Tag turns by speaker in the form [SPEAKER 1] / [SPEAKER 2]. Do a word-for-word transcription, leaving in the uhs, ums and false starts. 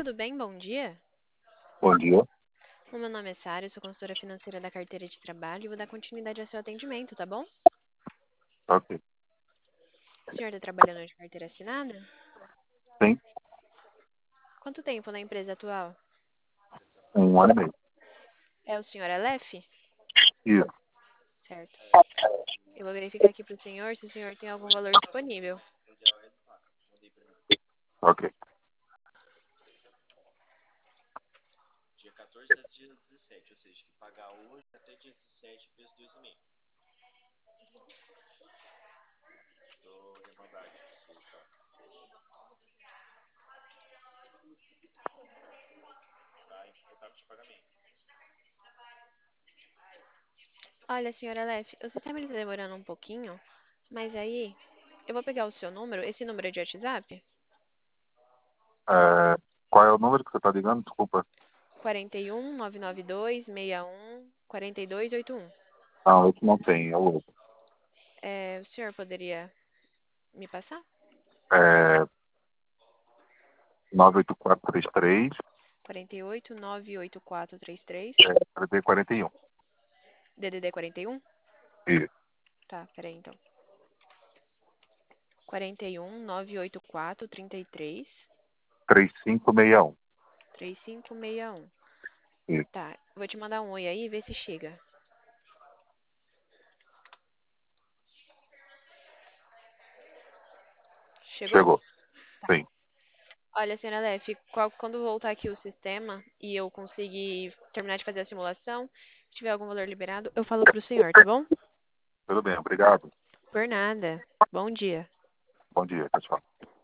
[SPEAKER 1] tudo bem? Bom dia.
[SPEAKER 2] Bom dia.
[SPEAKER 1] O meu nome é Sara, eu sou consultora financeira da carteira de trabalho e vou dar continuidade ao seu atendimento, tá bom?
[SPEAKER 2] Ok.
[SPEAKER 1] O senhor está trabalhando de carteira assinada?
[SPEAKER 2] Tem
[SPEAKER 1] Quanto tempo na empresa atual?
[SPEAKER 2] um ano e meio.
[SPEAKER 1] É o senhor Aleph?
[SPEAKER 2] Isso.
[SPEAKER 1] Certo. Eu vou verificar aqui para o senhor se o senhor tem algum valor disponível.
[SPEAKER 2] Ok.
[SPEAKER 1] Olha, senhor Aleph, o sistema está demorando um pouquinho, mas aí eu vou pegar o seu número. Esse número é de WhatsApp?
[SPEAKER 2] É, qual é o número que você está ligando? Desculpa.
[SPEAKER 1] quatro um nove nove dois seis um quatro dois oito um.
[SPEAKER 2] Não, esse não tem, é o outro.
[SPEAKER 1] É, o senhor poderia me passar?
[SPEAKER 2] É nove oito quatro três três,
[SPEAKER 1] quarenta e oito, nove oito quatro três três,
[SPEAKER 2] é, três D quarenta e um.
[SPEAKER 1] D D D quarenta e um?
[SPEAKER 2] Isso.
[SPEAKER 1] Tá, peraí então. quarenta e um, nove oito quatro, trinta e três,
[SPEAKER 2] três cinco seis um.
[SPEAKER 1] três cinco seis um.
[SPEAKER 2] Isso.
[SPEAKER 1] Tá, vou te mandar um oi aí e ver se chega. Chegou?
[SPEAKER 2] Chegou.
[SPEAKER 1] Tá.
[SPEAKER 2] Sim.
[SPEAKER 1] Olha, senhora Aleph, qual- quando voltar aqui o sistema e eu conseguir terminar de fazer a simulação, se tiver algum valor liberado, eu falo pro senhor, tá bom?
[SPEAKER 2] Tudo bem, obrigado.
[SPEAKER 1] Por nada. Bom dia.
[SPEAKER 2] Bom dia, pessoal.